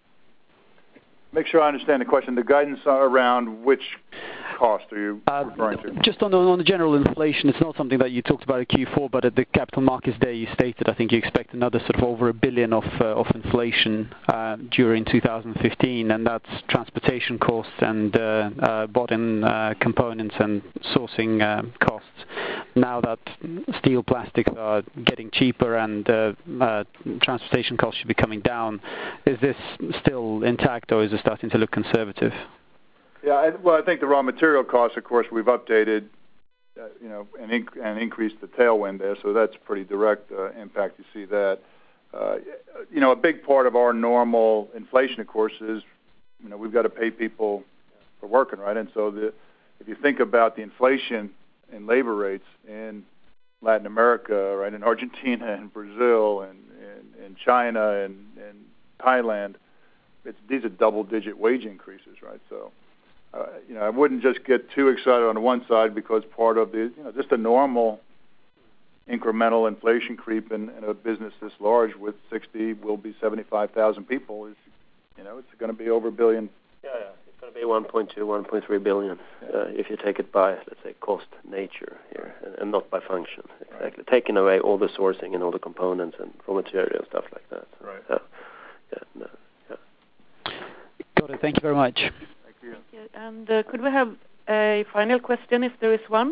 Make sure I understand the question. The guidance around which cost are you uh, referring to? Just on the, on the general inflation, it's not something that you talked about at Q four, but at the Capital Markets Day you stated, I think you expect another sort of over a billion of uh, of inflation uh, during two thousand fifteen, and that's transportation costs and uh, uh, bought-in uh, components and sourcing uh, costs. Now that steel plastics are getting cheaper and uh, uh, transportation costs should be coming down, is this still intact or is it starting to look conservative? Yeah, I, well, I think the raw material costs, of course, we've updated, uh, you know, and, inc- and increased the tailwind there, so that's pretty direct uh, impact. You see that. Uh, you know, a big part of our normal inflation, of course, is, you know, we've got to pay people for working, right? And so the, if you think about the inflation in labor rates in Latin America, right, in Argentina and Brazil and, and, and China and, and Thailand, it's, these are double-digit wage increases, right? So, uh, you know, I wouldn't just get too excited on the one side because part of the, you know, just a normal incremental inflation creep in, in a business this large with sixty, will be seventy-five thousand people is, you know, it's going to be over a billion. Yeah, yeah. It's going to be one point two, one point three billion uh, if you take it by, let's say, cost nature here, and, and not by function. Exactly. Right. Taking away all the sourcing and all the components and raw material and stuff like that. Right. Yeah. Yeah. No, yeah. Got it. Thank you very much. Thank you. Thank you. And uh, could we have a final question if there is one?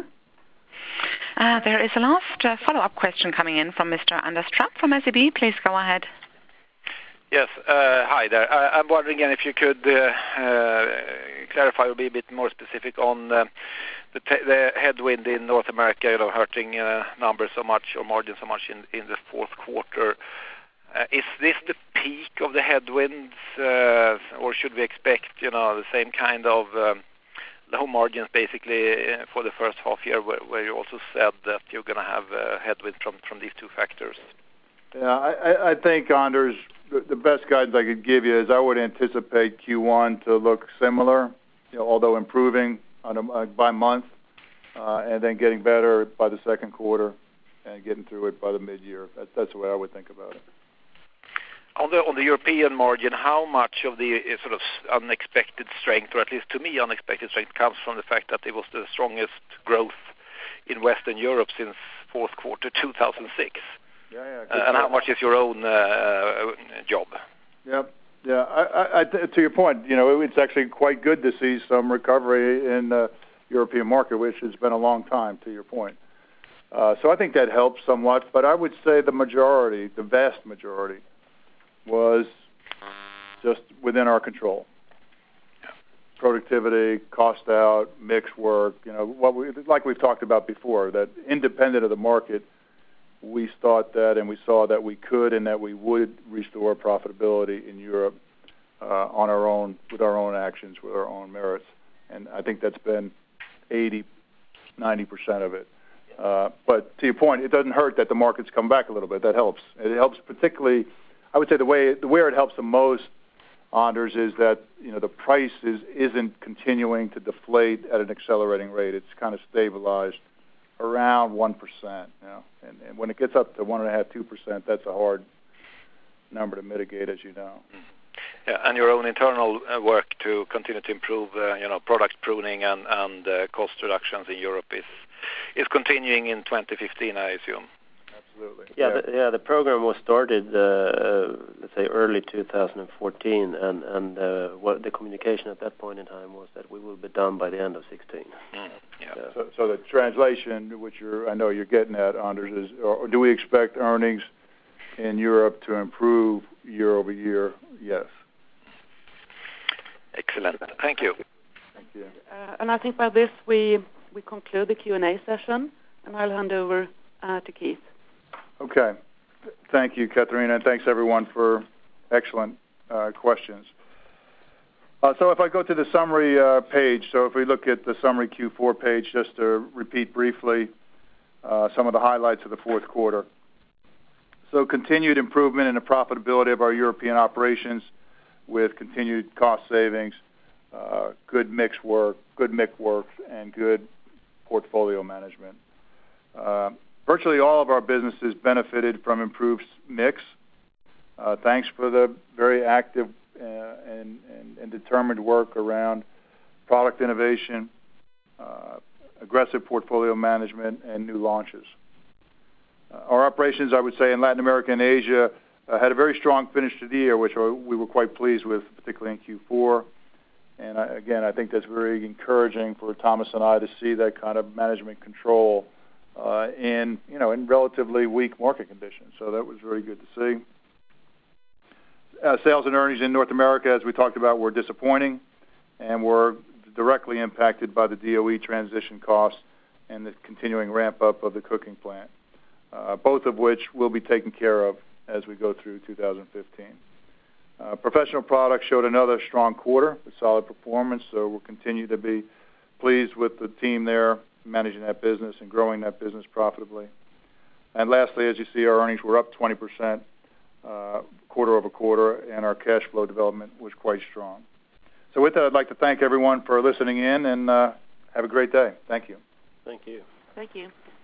Uh, there is a last uh, follow-up question coming in from Mister Anders Trapp from S E B. Please go ahead. Yes, uh, hi there. I, I'm wondering again if you could uh, uh, clarify or be a bit more specific on uh, the, te- the headwind in North America, you know, hurting uh, numbers so much or margin so much in, in the fourth quarter. Uh, is this the peak of the headwind headwinds, uh, or should we expect, you know, the same kind of um, low margins basically uh, for the first half year, where, where you also said that you're going to have uh, headwind from, from these two factors? Yeah, I, I think, Anders, the, the best guidance I could give you is I would anticipate Q one to look similar, you know, although improving on a, uh, by month, uh, and then getting better by the second quarter and getting through it by the mid-year. That, that's the way I would think about it. On the on the European margin, how much of the uh, sort of unexpected strength, or at least to me unexpected strength, comes from the fact that it was the strongest growth in Western Europe since fourth quarter two thousand six? Yeah, yeah. Uh, and how much is your own uh, job? Yep. Yeah, I, I, I, to your point, you know, it's actually quite good to see some recovery in the European market, which has been a long time, to your point. Uh, so I think that helps somewhat, but I would say the majority, the vast majority, was just within our control. Yeah. Productivity, cost out, mix work, you know, what we, like we've talked about before, that independent of the market, we thought that and we saw that we could and that we would restore profitability in Europe uh, on our own, with our own actions, with our own merits. And I think that's been eighty, ninety percent of it. Uh, but to your point, it doesn't hurt that the markets come back a little bit. That helps. It helps particularly, I would say the way, the where it helps the most, Anders, is that, you know, the price is, isn't continuing to deflate at an accelerating rate. It's kind of stabilized around one percent, you know, and, and when it gets up to one point five, two percent, that's a hard number to mitigate, as you know. Yeah, and your own internal uh, work to continue to improve, uh, you know, product pruning and, and uh, cost reductions in Europe is is continuing in twenty fifteen, I assume. Absolutely. Yeah, yeah. The, yeah. The program was started, uh, let's say, early two thousand fourteen, and and uh, what the communication at that point in time was that we will be done by the end of sixteen. Mm, yeah. Yeah. So, so the translation, which you're, I know you're getting at, Anders, is, or do we expect earnings in Europe to improve year over year? Yes. Excellent. Thank you. Thank you. Uh, and I think by this we we conclude the Q and A session, and I'll hand over uh, to Keith. Okay. Thank you, Katarina, and thanks everyone for excellent uh, questions. Uh, so if I go to the summary uh, page, so if we look at the summary Q four page, just to repeat briefly uh, some of the highlights of the fourth quarter. So continued improvement in the profitability of our European operations with continued cost savings, uh, good mix work, good mix work, and good portfolio management. Uh, virtually all of our businesses benefited from improved mix. Uh, thanks for the very active uh, and, and, and determined work around product innovation, uh, aggressive portfolio management, and new launches. Uh, our operations, I would say, in Latin America and Asia uh, had a very strong finish to the year, which we were quite pleased with, particularly in Q four. And I, again, I think that's very encouraging for Thomas and I to see that kind of management control uh, in, you know, in relatively weak market conditions. So that was very good to see. Uh, sales and earnings in North America, as we talked about, were disappointing and were directly impacted by the D O E transition costs and the continuing ramp-up of the cooking plant, uh, both of which will be taken care of as we go through two thousand fifteen. Uh, professional products showed another strong quarter with solid performance, so we'll continue to be pleased with the team there managing that business and growing that business profitably. And lastly, as you see, our earnings were up twenty percent uh, quarter over quarter, and our cash flow development was quite strong. So with that, I'd like to thank everyone for listening in, and uh, have a great day. Thank you. Thank you. Thank you.